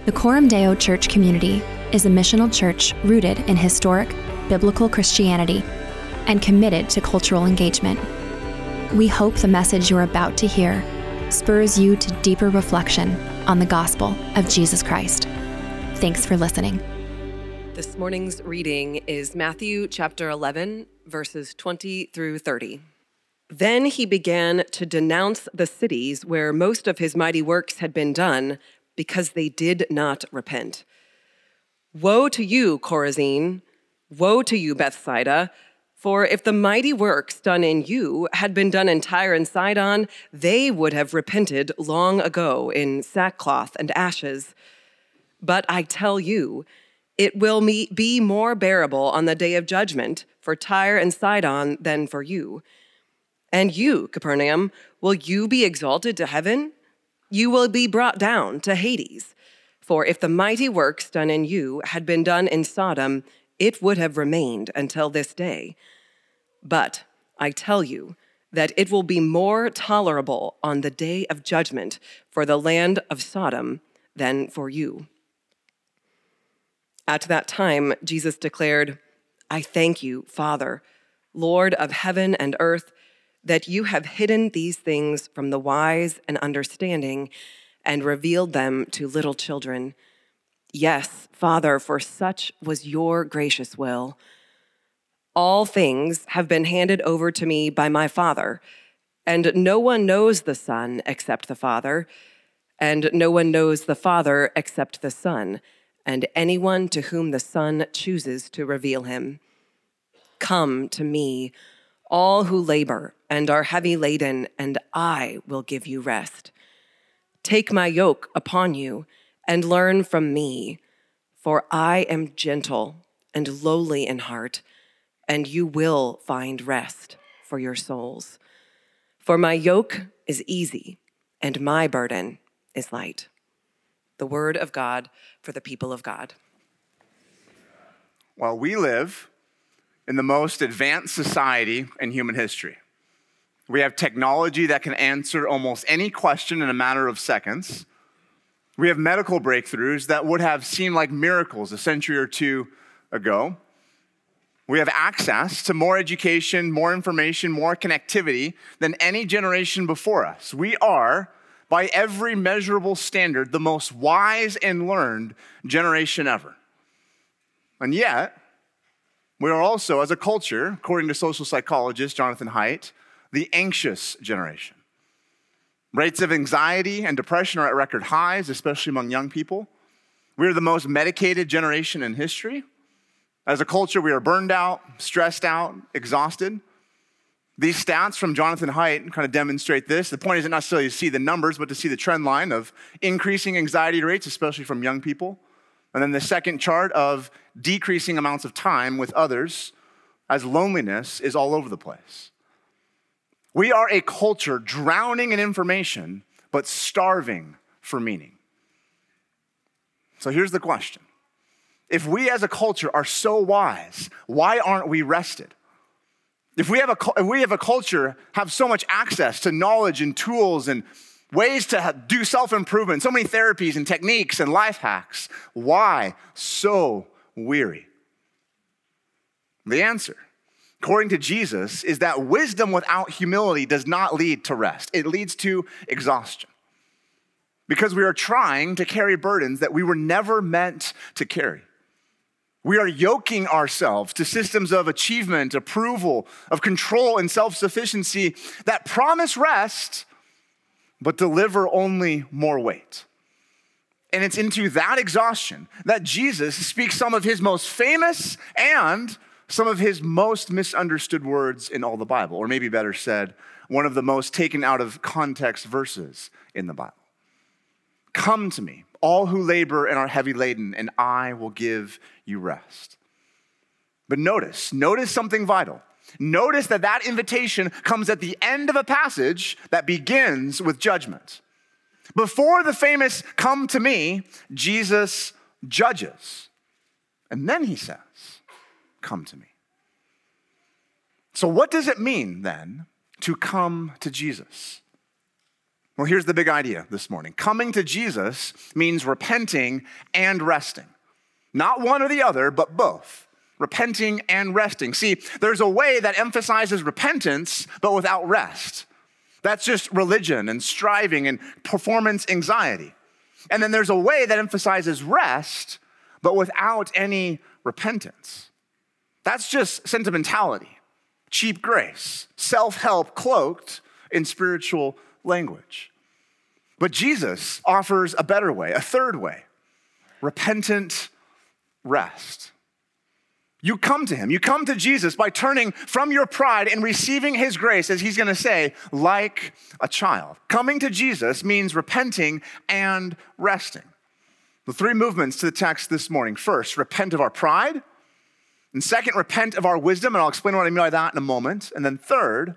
The Coram Deo Church community is a missional church rooted in historic, biblical Christianity and committed to cultural engagement. We hope the message you're about to hear spurs you to deeper reflection on the gospel of Jesus Christ. Thanks for listening. This morning's reading is Matthew chapter 11, verses 20 through 30. Then he began to denounce the cities where most of his mighty works had been done, because they did not repent. Woe to you, Chorazin! Woe to you, Bethsaida! For if the mighty works done in you had been done in Tyre and Sidon, they would have repented long ago in sackcloth and ashes. But I tell you, it will be more bearable on the day of judgment for Tyre and Sidon than for you. And you, Capernaum, will you be exalted to heaven? You will be brought down to Hades. For if the mighty works done in you had been done in Sodom, it would have remained until this day. But I tell you that it will be more tolerable on the day of judgment for the land of Sodom than for you. At that time, Jesus declared, I thank you, Father, Lord of heaven and earth, that you have hidden these things from the wise and understanding and revealed them to little children. Yes, Father, for such was your gracious will. All things have been handed over to me by my Father, and no one knows the Son except the Father, and no one knows the Father except the Son, and anyone to whom the Son chooses to reveal him. Come to me, all who labor and are heavy laden, and I will give you rest. Take my yoke upon you and learn from me, for I am gentle and lowly in heart, and you will find rest for your souls. For my yoke is easy and my burden is light. The word of God for the people of God. Well, we live in the most advanced society in human history. We have technology that can answer almost any question in a matter of seconds. We have medical breakthroughs that would have seemed like miracles a century or two ago. We have access to more education, more information, more connectivity than any generation before us. We are, by every measurable standard, the most wise and learned generation ever. And yet, we are also, as a culture, according to social psychologist Jonathan Haidt, the anxious generation. Rates of anxiety and depression are at record highs, especially among young people. We are the most medicated generation in history. As a culture, we are burned out, stressed out, exhausted. These stats from Jonathan Haidt kind of demonstrate this. The point isn't necessarily to see the numbers, but to see the trend line of increasing anxiety rates, especially from young people. And then the second chart of decreasing amounts of time with others as loneliness is all over the place. We are a culture drowning in information, but starving for meaning. So here's the question. If we as a culture are so wise, why aren't we rested? If we have a culture have so much access to knowledge and tools and ways to do self-improvement, so many therapies and techniques and life hacks, why so weary? The answer, according to Jesus, is that wisdom without humility does not lead to rest. It leads to exhaustion. Because we are trying to carry burdens that we were never meant to carry. We are yoking ourselves to systems of achievement, approval, of control and self-sufficiency that promise rest, but deliver only more weight. And it's into that exhaustion that Jesus speaks some of his most famous and some of his most misunderstood words in all the Bible, or maybe better said, one of the most taken out of context verses in the Bible. Come to me, all who labor and are heavy laden, and I will give you rest. But notice something vital. Notice that invitation comes at the end of a passage that begins with judgment. Before the famous come to me, Jesus judges. And then he says, come to me. So what does it mean then to come to Jesus? Well, here's the big idea this morning. Coming to Jesus means repenting and resting. Not one or the other, but both. Repenting and resting. See, there's a way that emphasizes repentance, but without rest. That's just religion and striving and performance anxiety. And then there's a way that emphasizes rest, but without any repentance. That's just sentimentality, cheap grace, self-help cloaked in spiritual language. But Jesus offers a better way, a third way, repentant rest. You come to him. You come to Jesus by turning from your pride and receiving his grace, as he's going to say, like a child. Coming to Jesus means repenting and resting. The three movements to the text this morning. First, repent of our pride. And second, repent of our wisdom. And I'll explain what I mean by that in a moment. And then third,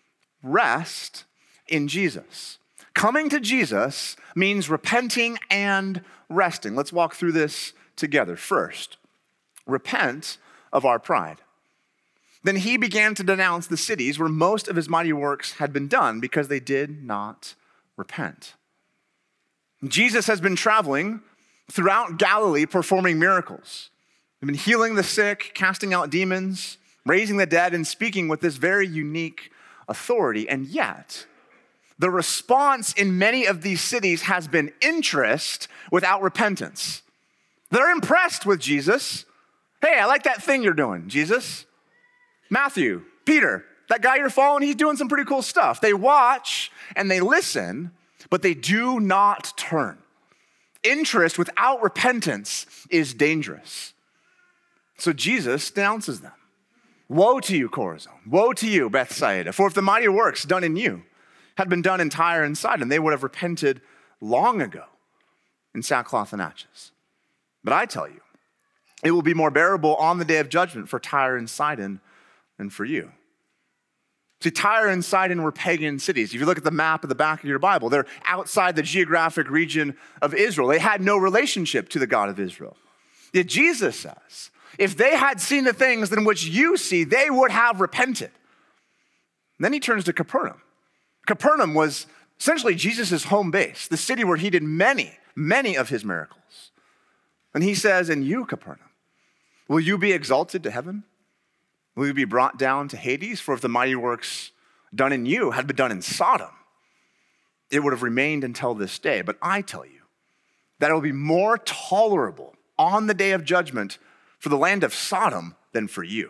rest in Jesus. Coming to Jesus means repenting and resting. Let's walk through this together. First, repent of our pride. Then he began to denounce the cities where most of his mighty works had been done because they did not repent. Jesus has been traveling throughout Galilee performing miracles. He's been healing the sick, casting out demons, raising the dead, and speaking with this very unique authority. And yet, the response in many of these cities has been interest without repentance. They're impressed with Jesus. Hey, I like that thing you're doing, Jesus. Matthew, Peter, that guy you're following, he's doing some pretty cool stuff. They watch and they listen, but they do not turn. Interest without repentance is dangerous. So Jesus denounces them. Woe to you, Chorazin. Woe to you, Bethsaida. For if the mighty works done in you had been done in Tyre and Sidon, they would have repented long ago in sackcloth and ashes. But I tell you, it will be more bearable on the day of judgment for Tyre and Sidon than for you. See, Tyre and Sidon were pagan cities. If you look at the map at the back of your Bible, they're outside the geographic region of Israel. They had no relationship to the God of Israel. Yet Jesus says, if they had seen the things in which you see, they would have repented. And then he turns to Capernaum. Capernaum was essentially Jesus' home base, the city where he did many, many of his miracles. And he says, and you, Capernaum, will you be exalted to heaven? Will you be brought down to Hades? For if the mighty works done in you had been done in Sodom, it would have remained until this day. But I tell you that it will be more tolerable on the day of judgment for the land of Sodom than for you.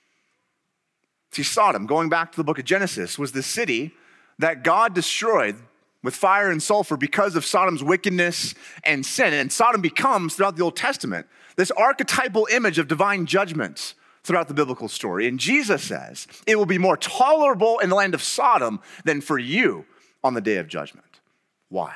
See, Sodom, going back to the book of Genesis, was the city that God destroyed with fire and sulfur because of Sodom's wickedness and sin. And Sodom becomes, throughout the Old Testament, this archetypal image of divine judgment throughout the biblical story. And Jesus says, it will be more tolerable in the land of Sodom than for you on the day of judgment. Why?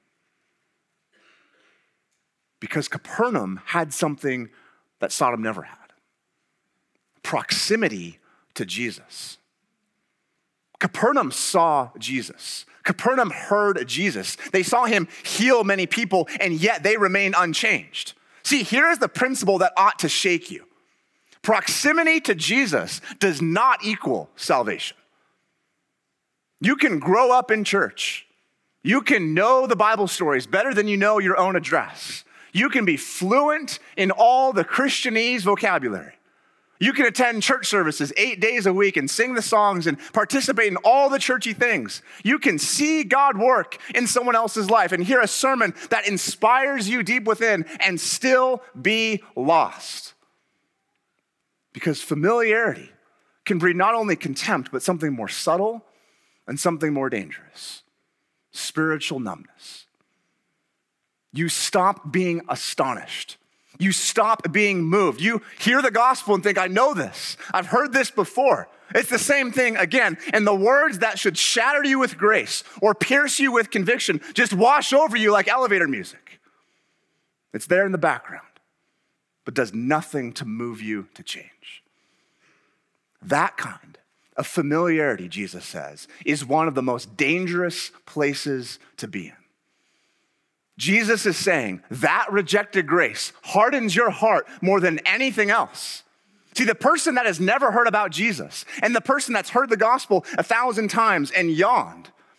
Because Capernaum had something that Sodom never had. Proximity to Jesus. Capernaum saw Jesus. Capernaum heard Jesus. They saw him heal many people, and yet they remained unchanged. See, here is the principle that ought to shake you. Proximity to Jesus does not equal salvation. You can grow up in church. You can know the Bible stories better than you know your own address. You can be fluent in all the Christianese vocabulary. You can attend church services 8 days a week and sing the songs and participate in all the churchy things. You can see God work in someone else's life and hear a sermon that inspires you deep within and still be lost. Because familiarity can breed not only contempt, but something more subtle and something more dangerous. Spiritual numbness. You stop being astonished. You stop being moved. You hear the gospel and think, I know this. I've heard this before. It's the same thing again. And the words that should shatter you with grace or pierce you with conviction just wash over you like elevator music. It's there in the background, but does nothing to move you to change. That kind of familiarity, Jesus says, is one of the most dangerous places to be in. Jesus is saying that rejected grace hardens your heart more than anything else. See, the person that has never heard about Jesus and the person that's heard the gospel 1,000 times and yawned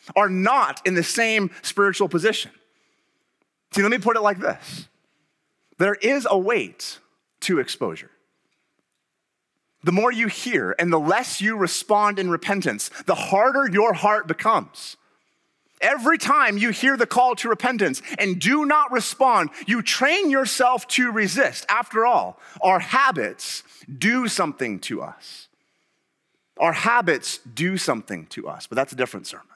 are not in the same spiritual position. See, let me put it like this. There is a weight to exposure. The more you hear and the less you respond in repentance, the harder your heart becomes. Every time you hear the call to repentance and do not respond, you train yourself to resist. After all, our habits do something to us. Our habits do something to us, but that's a different sermon.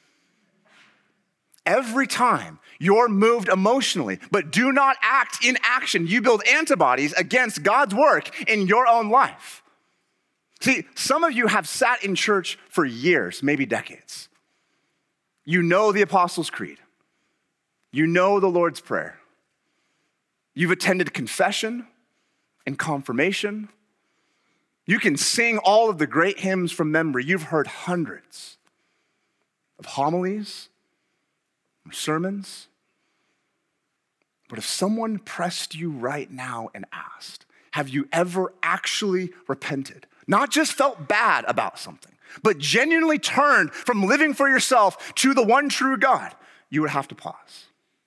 Every time you're moved emotionally, but do not act in action, you build antibodies against God's work in your own life. See, some of you have sat in church for years, maybe decades. You know the Apostles' Creed. You know the Lord's Prayer. You've attended confession and confirmation. You can sing all of the great hymns from memory. You've heard hundreds of homilies, sermons. But if someone pressed you right now and asked, have you ever actually repented? Not just felt bad about something, but genuinely turned from living for yourself to the one true God, you would have to pause.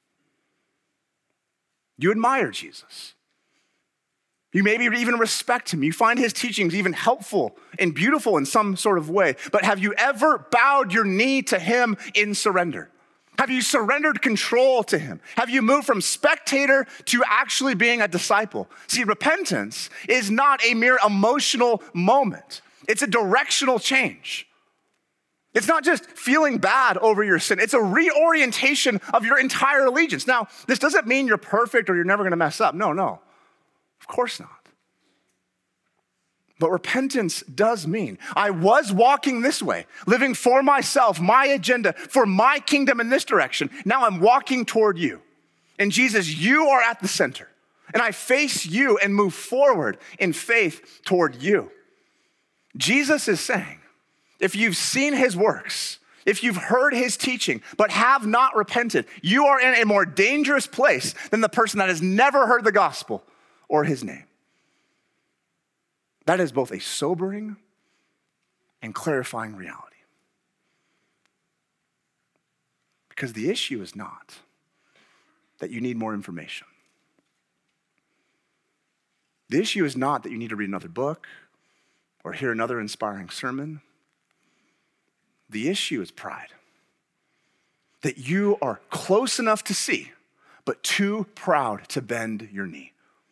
You admire Jesus. You maybe even respect him. You find his teachings even helpful and beautiful in some sort of way. But have you ever bowed your knee to him in surrender? Have you surrendered control to him? Have you moved from spectator to actually being a disciple? See, repentance is not a mere emotional moment. It's a directional change. It's not just feeling bad over your sin. It's a reorientation of your entire allegiance. Now, this doesn't mean you're perfect or you're never going to mess up. No, of course not. But repentance does mean I was walking this way, living for myself, my agenda, for my kingdom in this direction. Now I'm walking toward you. And Jesus, you are at the center. And I face you and move forward in faith toward you. Jesus is saying, if you've seen his works, if you've heard his teaching, but have not repented, you are in a more dangerous place than the person that has never heard the gospel or his name. That is both a sobering and clarifying reality. Because the issue is not that you need more information. The issue is not that you need to read another book or hear another inspiring sermon. The issue is pride. That you are close enough to see, but too proud to bend your knee.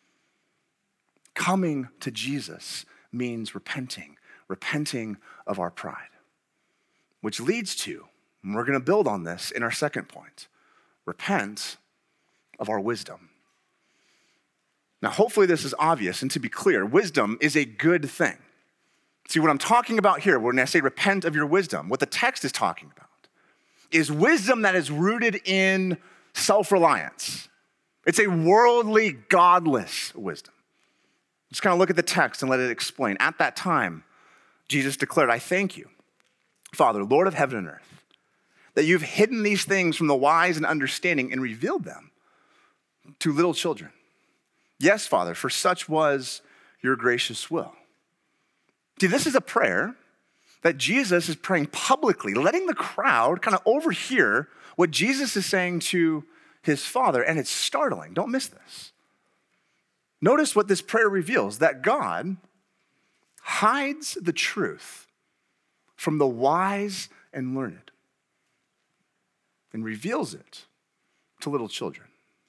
Coming to Jesus means repenting of our pride, which leads to, and we're going to build on this in our second point, repent of our wisdom. Now, hopefully this is obvious, and to be clear, wisdom is a good thing. See, what I'm talking about here, when I say repent of your wisdom, what the text is talking about is wisdom that is rooted in self-reliance. It's a worldly, godless wisdom. Just kind of look at the text and let it explain. At that time, Jesus declared, I thank you, Father, Lord of heaven and earth, that you've hidden these things from the wise and understanding and revealed them to little children. Yes, Father, for such was your gracious will. See, this is a prayer that Jesus is praying publicly, letting the crowd kind of overhear what Jesus is saying to his Father, and it's startling. Don't miss this. Notice what this prayer reveals, that God hides the truth from the wise and learned and reveals it to little children.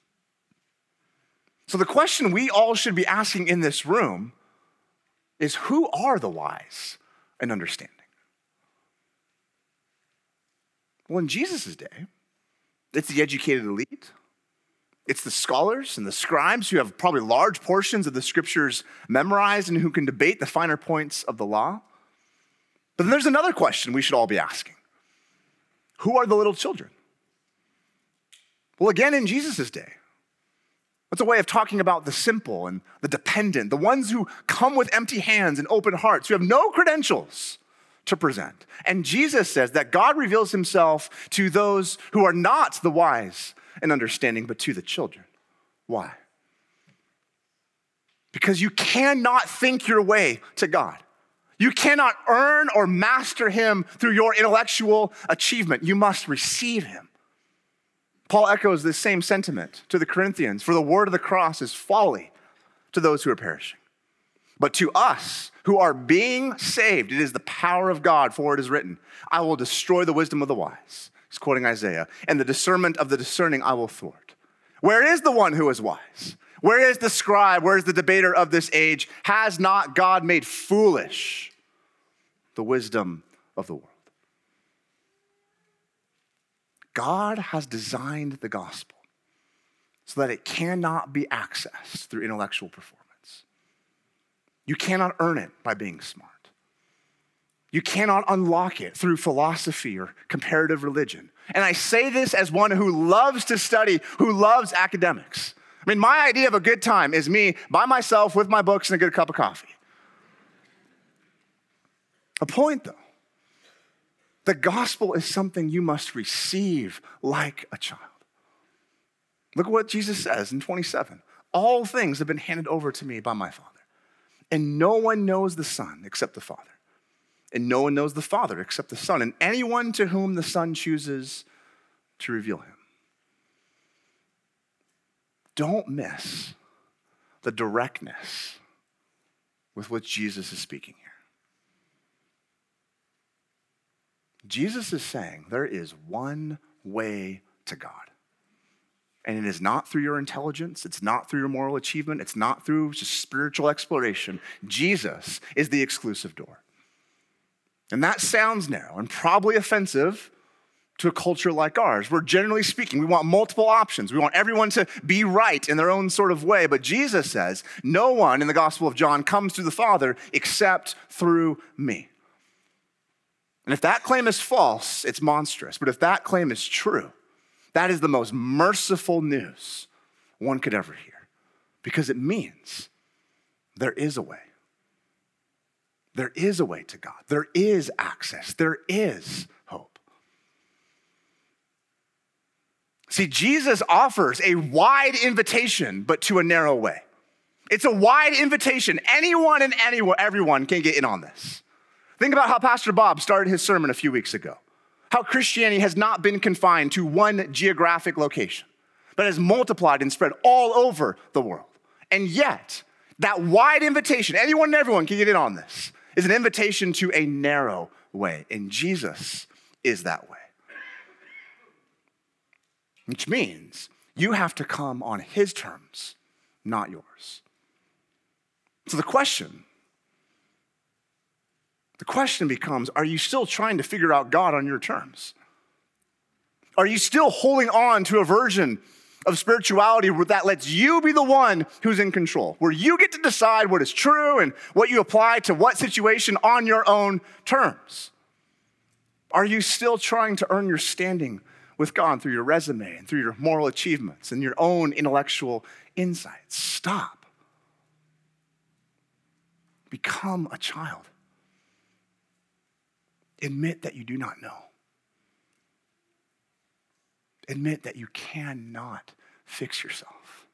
So the question we all should be asking in this room is, who are the wise and understanding? Well, in Jesus' day, it's the educated elite. It's the scholars and the scribes who have probably large portions of the scriptures memorized and who can debate the finer points of the law. But then there's another question we should all be asking. Who are the little children? Well, again, in Jesus' day, that's a way of talking about the simple and the dependent, the ones who come with empty hands and open hearts, who have no credentials to present. And Jesus says that God reveals himself to those who are not the wise and understanding, but to the children. Why? Because you cannot think your way to God. You cannot earn or master him through your intellectual achievement. You must receive him. Paul echoes this same sentiment to the Corinthians. For the word of the cross is folly to those who are perishing. But to us who are being saved, it is the power of God, for it is written, I will destroy the wisdom of the wise. He's quoting Isaiah. And the discernment of the discerning I will thwart. Where is the one who is wise? Where is the scribe? Where is the debater of this age? Has not God made foolish the wisdom of the world? God has designed the gospel so that it cannot be accessed through intellectual performance. You cannot earn it by being smart. You cannot unlock it through philosophy or comparative religion. And I say this as one who loves to study, who loves academics. I mean, my idea of a good time is me by myself with my books and a good cup of coffee. A point, though. The gospel is something you must receive like a child. Look at what Jesus says in 27. All things have been handed over to me by my Father. And no one knows the Son except the Father. And no one knows the Father except the Son. And anyone to whom the Son chooses to reveal him. Don't miss the directness with which Jesus is speaking here. Jesus is saying there is one way to God. And it is not through your intelligence. It's not through your moral achievement. It's not through just spiritual exploration. Jesus is the exclusive door. And that sounds narrow and probably offensive to a culture like ours, where generally speaking, we want multiple options. We want everyone to be right in their own sort of way. But Jesus says, no one in the Gospel of John comes to the Father except through me. And if that claim is false, it's monstrous. But if that claim is true, that is the most merciful news one could ever hear. Because it means there is a way. There is a way to God. There is access. There is hope. See, Jesus offers a wide invitation, but to a narrow way. It's a wide invitation. Anyone and everyone can get in on this. Think about how Pastor Bob started his sermon a few weeks ago. How Christianity has not been confined to one geographic location, but has multiplied and spread all over the world. And yet, that wide invitation, anyone and everyone can get in on this, is an invitation to a narrow way. And Jesus is that way. Which means you have to come on his terms, not yours. So the question becomes, are you still trying to figure out God on your terms? Are you still holding on to a version of spirituality that lets you be the one who's in control, where you get to decide what is true and what you apply to what situation on your own terms? Are you still trying to earn your standing with God through your resume and through your moral achievements and your own intellectual insights? Stop. Become a child. Admit that you do not know. Admit that you cannot fix yourself.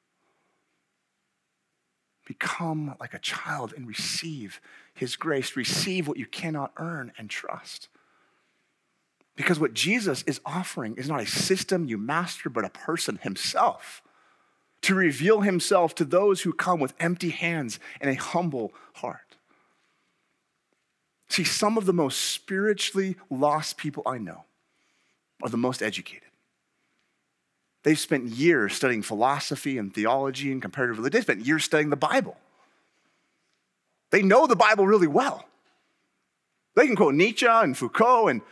Become like a child and receive his grace. Receive what you cannot earn and trust. Because what Jesus is offering is not a system you master, but a person himself, to reveal himself to those who come with empty hands and a humble heart. See, some of the most spiritually lost people I know are the most educated. They've spent years studying philosophy and theology and comparative religion. They've spent years studying the Bible. They know the Bible really well. They can quote Nietzsche and Foucault, and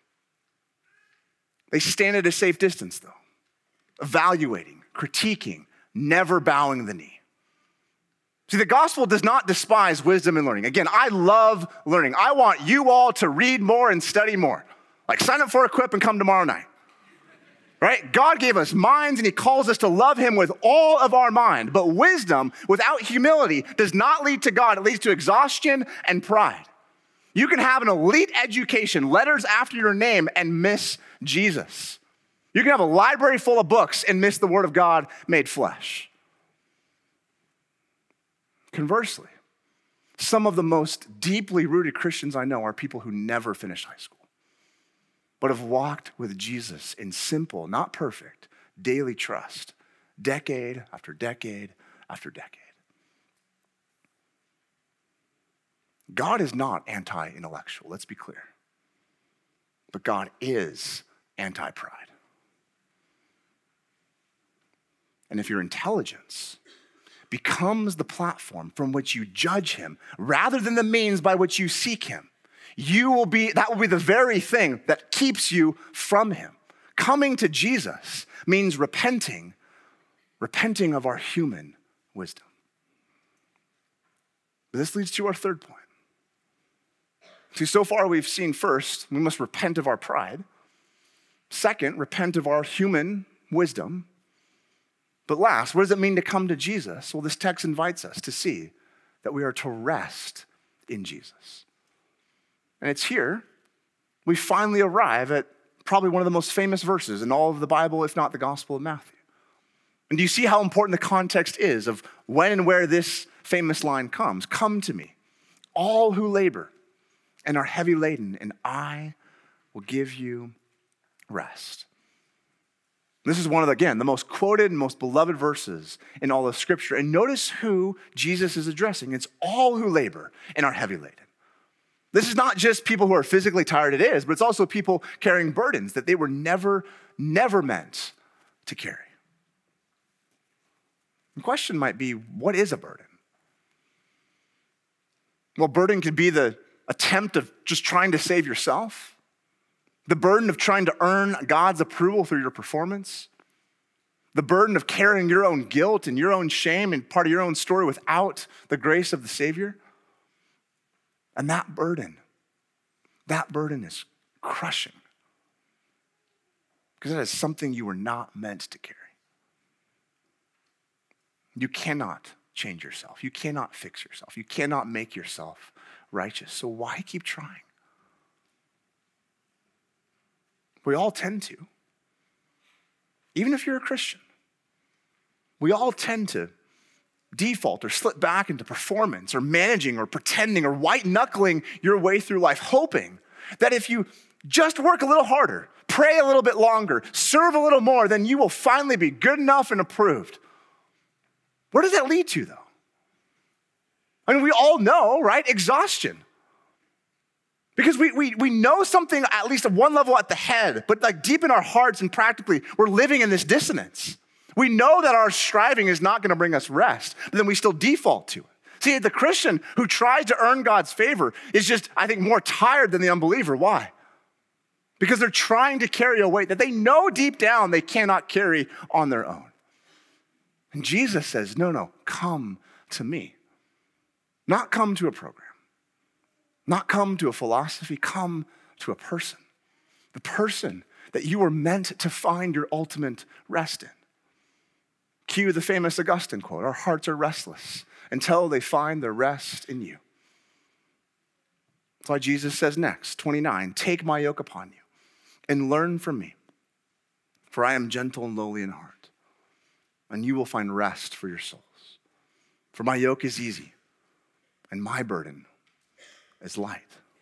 they stand at a safe distance, though, evaluating, critiquing, never bowing the knee. See, the gospel does not despise wisdom and learning. Again, I love learning. I want you all to read more and study more. Like, sign up for Equip and come tomorrow night. Right? God gave us minds and he calls us to love him with all of our mind. But wisdom without humility does not lead to God. It leads to exhaustion and pride. You can have an elite education, letters after your name, and miss Jesus. You can have a library full of books and miss the word of God made flesh. Conversely, Some of the most deeply rooted Christians I know are people who never finished high school, but have walked with Jesus in simple, not perfect, daily trust, decade after decade after decade. God is not anti-intellectual, let's be clear. But God is anti-pride. And if your intelligence becomes the platform from which you judge him rather than the means by which you seek him, that will be the very thing that keeps you from him. Coming to Jesus means repenting of our human wisdom. But this leads to our third point. See, so far we've seen first, we must repent of our pride. Second, repent of our human wisdom. But last, what does it mean to come to Jesus? Well, this text invites us to see that we are to rest in Jesus. And it's here we finally arrive at probably one of the most famous verses in all of the Bible, if not the Gospel of Matthew. And do you see how important the context is of when and where this famous line comes? Come to me, all who labor and are heavy laden, and I will give you rest. This is one of, again, the most quoted and most beloved verses in all of Scripture. And notice who Jesus is addressing. It's all who labor and are heavy laden. This is not just people who are physically tired, it is, but it's also people carrying burdens that they were never meant to carry. The question might be, what is a burden? Well, burden could be the attempt of just trying to save yourself, the burden of trying to earn God's approval through your performance, the burden of carrying your own guilt and your own shame and part of your own story without the grace of the Savior. And that burden is crushing because that is something you were not meant to carry. You cannot change yourself. You cannot fix yourself. You cannot make yourself righteous. So why keep trying? We all tend to. Even if you're a Christian, we all tend to default or slip back into performance or managing or pretending or white-knuckling your way through life, hoping that if you just work a little harder, pray a little bit longer, serve a little more, then you will finally be good enough and approved. Where does that lead to, though? I mean, we all know, right? Exhaustion. Because we know something at least at one level at the head, but like deep in our hearts and practically, we're living in this dissonance. We know that our striving is not going to bring us rest, but then we still default to it. See, the Christian who tries to earn God's favor is just, I think, more tired than the unbeliever. Why? Because they're trying to carry a weight that they know deep down they cannot carry on their own. And Jesus says, no, come to me. Not come to a program. Not come to a philosophy, come to a person. The person that you were meant to find your ultimate rest in. Cue the famous Augustine quote, our hearts are restless until they find their rest in you. That's why Jesus says next, 29, take my yoke upon you and learn from me, for I am gentle and lowly in heart, and you will find rest for your souls. For my yoke is easy and my burden is light.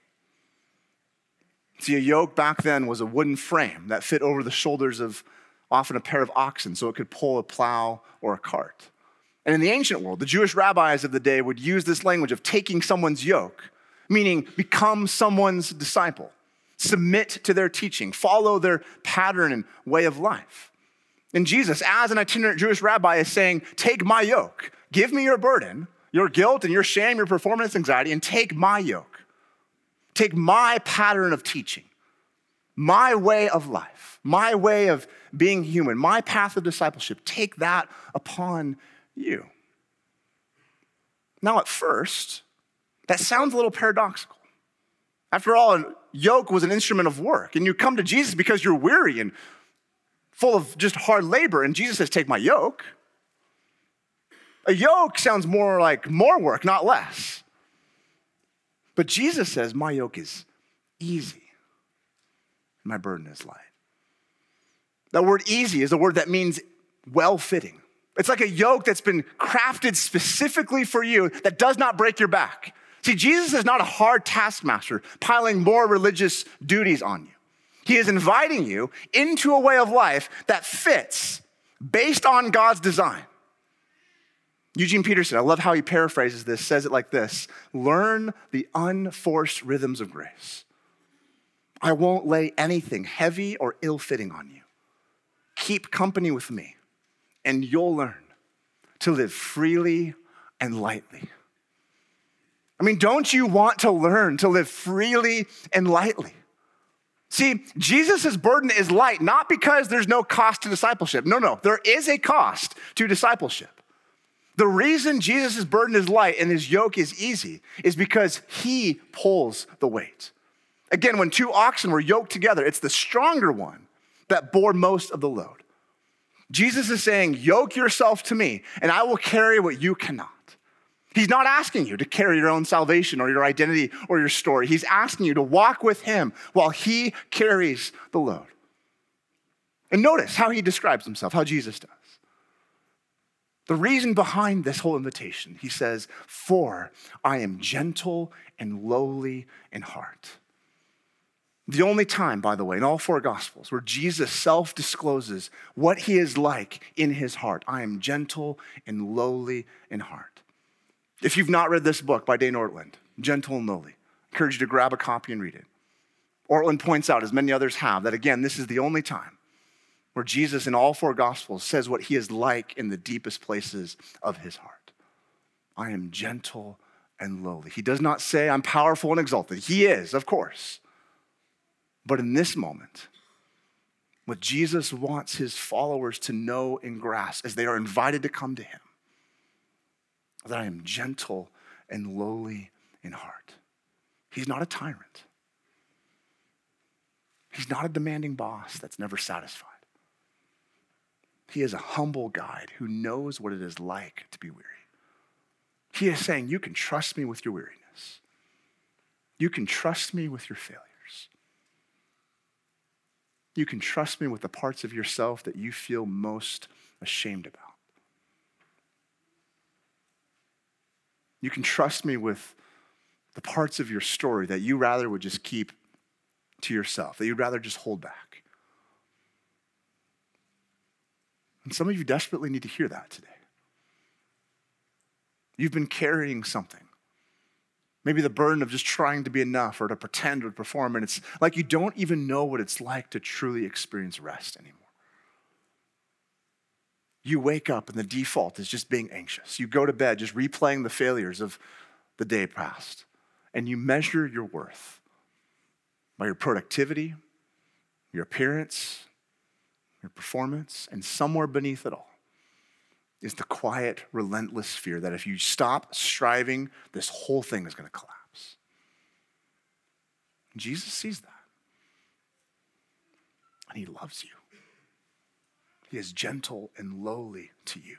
See, a yoke back then was a wooden frame that fit over the shoulders of often a pair of oxen so it could pull a plow or a cart. And in the ancient world, the Jewish rabbis of the day would use this language of taking someone's yoke, meaning become someone's disciple, submit to their teaching, follow their pattern and way of life. And Jesus, as an itinerant Jewish rabbi, is saying, take my yoke, give me your burden, your guilt and your shame, your performance anxiety, and take my yoke. Take my pattern of teaching, my way of life, my way of being human, my path of discipleship. Take that upon you. Now, at first, that sounds a little paradoxical. After all, a yoke was an instrument of work, and you come to Jesus because you're weary and full of just hard labor, and Jesus says, take my yoke. A yoke sounds more like more work, not less. But Jesus says, my yoke is easy, and my burden is light. That word easy is a word that means well-fitting. It's like a yoke that's been crafted specifically for you that does not break your back. See, Jesus is not a hard taskmaster piling more religious duties on you. He is inviting you into a way of life that fits based on God's design. Eugene Peterson, I love how he paraphrases this, says it like this: learn the unforced rhythms of grace. I won't lay anything heavy or ill-fitting on you. Keep company with me, and you'll learn to live freely and lightly. I mean, don't you want to learn to live freely and lightly? See, Jesus' burden is light, not because there's no cost to discipleship. No, there is a cost to discipleship. The reason Jesus' burden is light and his yoke is easy is because he pulls the weight. Again, when two oxen were yoked together, it's the stronger one that bore most of the load. Jesus is saying, yoke yourself to me, and I will carry what you cannot. He's not asking you to carry your own salvation or your identity or your story. He's asking you to walk with him while he carries the load. And notice how he describes himself, how Jesus does. The reason behind this whole invitation, he says, for I am gentle and lowly in heart. The only time, by the way, in all four Gospels where Jesus self-discloses what he is like in his heart. I am gentle and lowly in heart. If you've not read this book by Dane Ortlund, Gentle and Lowly, I encourage you to grab a copy and read it. Ortlund points out, as many others have, that again, this is the only time where Jesus in all four Gospels says what he is like in the deepest places of his heart. I am gentle and lowly. He does not say I'm powerful and exalted. He is, of course. But in this moment, what Jesus wants his followers to know and grasp as they are invited to come to him, that I am gentle and lowly in heart. He's not a tyrant. He's not a demanding boss that's never satisfied. He is a humble guide who knows what it is like to be weary. He is saying, you can trust me with your weariness. You can trust me with your failures. You can trust me with the parts of yourself that you feel most ashamed about. You can trust me with the parts of your story that you rather would just keep to yourself, that you'd rather just hold back. And some of you desperately need to hear that today. You've been carrying something. Maybe the burden of just trying to be enough or to pretend or to perform, and it's like you don't even know what it's like to truly experience rest anymore. You wake up and the default is just being anxious. You go to bed just replaying the failures of the day past. And you measure your worth by your productivity, your appearance, your performance, and somewhere beneath it all is the quiet, relentless fear that if you stop striving, this whole thing is going to collapse. Jesus sees that. And he loves you. He is gentle and lowly to you.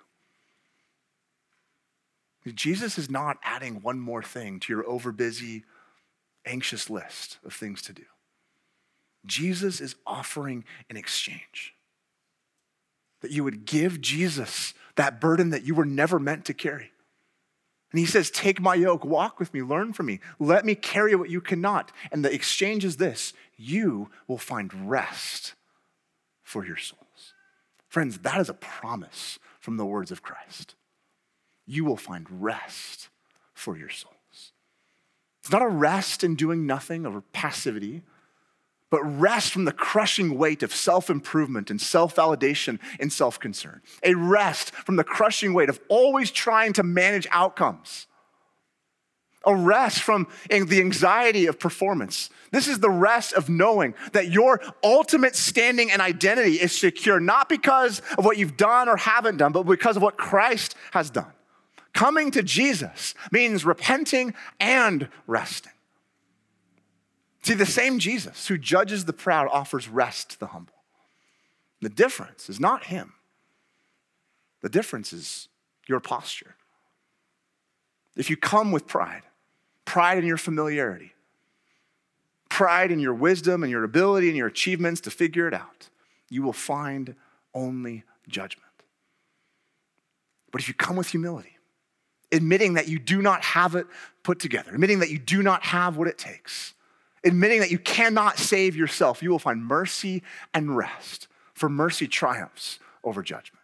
Jesus is not adding one more thing to your overbusy, anxious list of things to do. Jesus is offering an exchange. That you would give Jesus that burden that you were never meant to carry. And he says, take my yoke, walk with me, learn from me. Let me carry what you cannot. And the exchange is this: you will find rest for your souls. Friends, that is a promise from the words of Christ. You will find rest for your souls. It's not a rest in doing nothing or passivity, but rest from the crushing weight of self-improvement and self-validation and self-concern. A rest from the crushing weight of always trying to manage outcomes. A rest from the anxiety of performance. This is the rest of knowing that your ultimate standing and identity is secure, not because of what you've done or haven't done, but because of what Christ has done. Coming to Jesus means repenting and resting. See, the same Jesus who judges the proud offers rest to the humble. The difference is not him. The difference is your posture. If you come with pride in your familiarity, pride in your wisdom and your ability and your achievements to figure it out, you will find only judgment. But if you come with humility, admitting that you do not have it put together, admitting that you do not have what it takes, admitting that you cannot save yourself, you will find mercy and rest, for mercy triumphs over judgment.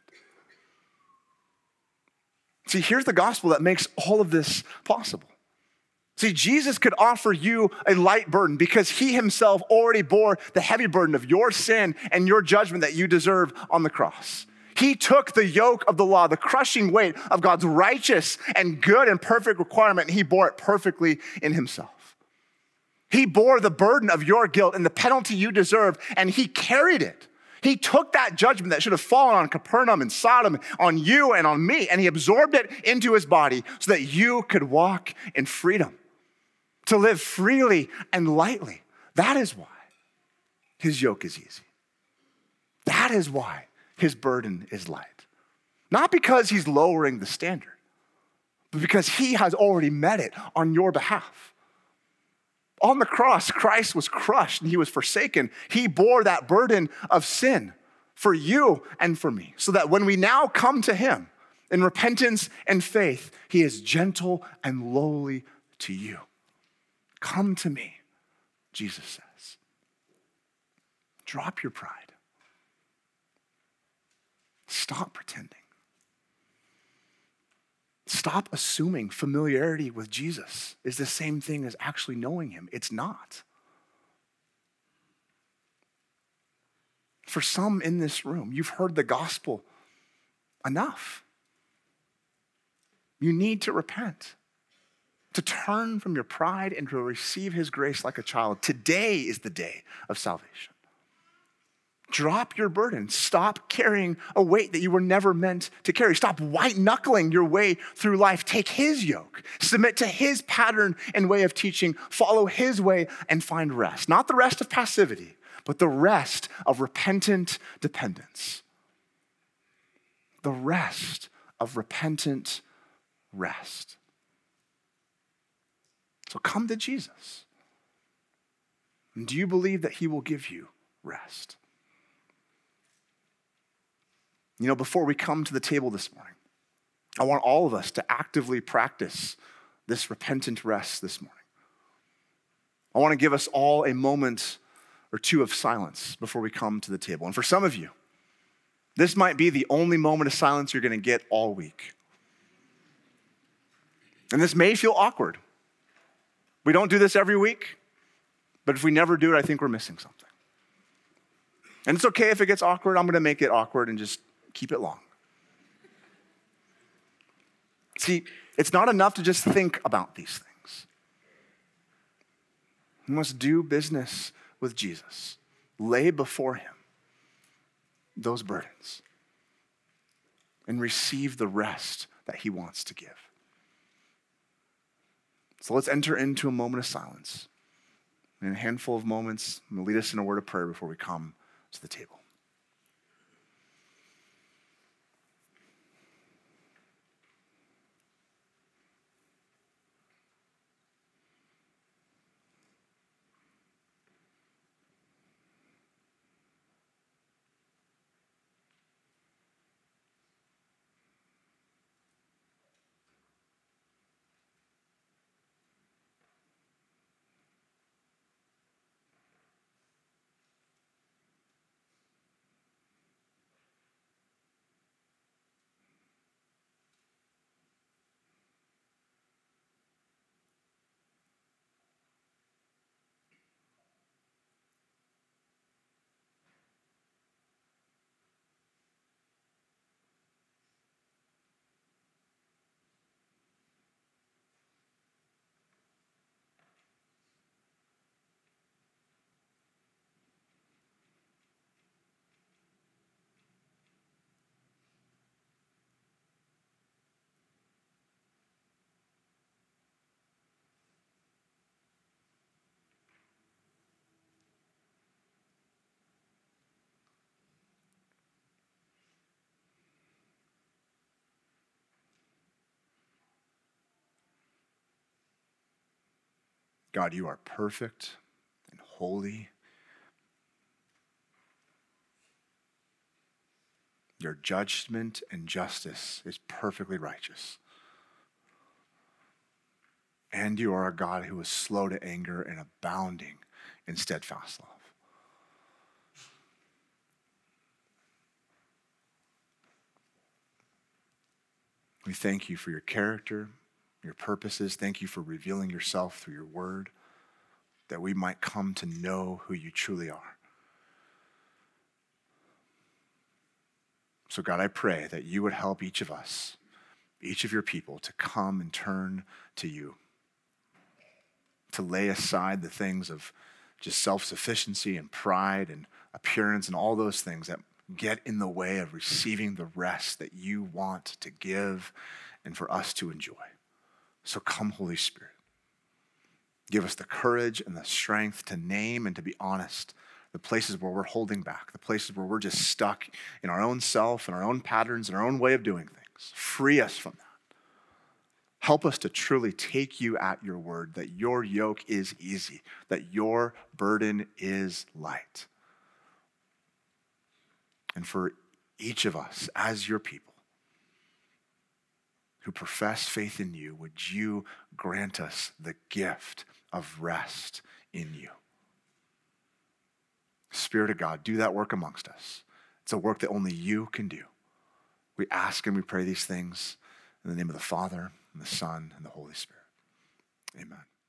See, here's the gospel that makes all of this possible. See, Jesus could offer you a light burden because he himself already bore the heavy burden of your sin and your judgment that you deserve on the cross. He took the yoke of the law, the crushing weight of God's righteous and good and perfect requirement, and he bore it perfectly in himself. He bore the burden of your guilt and the penalty you deserve, and he carried it. He took that judgment that should have fallen on Capernaum and Sodom, on you and on me, and he absorbed it into his body so that you could walk in freedom, to live freely and lightly. That is why his yoke is easy. That is why his burden is light. Not because he's lowering the standard, but because he has already met it on your behalf. On the cross, Christ was crushed and he was forsaken. He bore that burden of sin for you and for me, so that when we now come to him in repentance and faith, he is gentle and lowly to you. Come to me, Jesus says. Drop your pride. Stop pretending. Stop assuming familiarity with Jesus is the same thing as actually knowing him. It's not. For some in this room, you've heard the gospel enough. You need to repent, to turn from your pride and to receive his grace like a child. Today is the day of salvation. Drop your burden. Stop carrying a weight that you were never meant to carry. Stop white-knuckling your way through life. Take his yoke. Submit to his pattern and way of teaching. Follow his way and find rest. Not the rest of passivity, but the rest of repentant dependence. The rest of repentant rest. So come to Jesus. And do you believe that he will give you rest? You know, before we come to the table this morning, I want all of us to actively practice this repentant rest this morning. I want to give us all a moment or two of silence before we come to the table. And for some of you, this might be the only moment of silence you're going to get all week. And this may feel awkward. We don't do this every week, but if we never do it, I think we're missing something. And it's okay if it gets awkward. I'm going to make it awkward and just keep it long. See, it's not enough to just think about these things. We must do business with Jesus. Lay before him those burdens and receive the rest that he wants to give. So let's enter into a moment of silence. In a handful of moments, I'm going to lead us in a word of prayer before we come to the table. God, you are perfect and holy. Your judgment and justice is perfectly righteous. And you are a God who is slow to anger and abounding in steadfast love. We thank you for your character, your purposes. Thank you for revealing yourself through your word, that we might come to know who you truly are. So God, I pray that you would help each of us, each of your people, to come and turn to you, to lay aside the things of just self-sufficiency and pride and appearance and all those things that get in the way of receiving the rest that you want to give and for us to enjoy. So come, Holy Spirit. Give us the courage and the strength to name and to be honest the places where we're holding back, the places where we're just stuck in our own self and our own patterns and our own way of doing things. Free us from that. Help us to truly take you at your word, that your yoke is easy, that your burden is light. And for each of us as your people who profess faith in you, would you grant us the gift of rest in you? Spirit of God, do that work amongst us. It's a work that only you can do. We ask and we pray these things in the name of the Father, and the Son, and the Holy Spirit. Amen.